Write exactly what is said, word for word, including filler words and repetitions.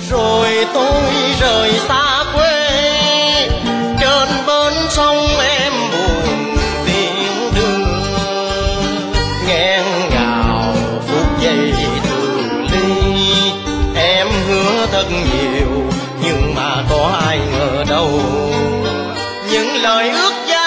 Rồi tôi rời xa quê, trên bên sông em buồn tiếng đưa, nghẹn ngào phút giây từ ly. Em hứa thật nhiều nhưng mà có ai ngờ đâu, những lời ước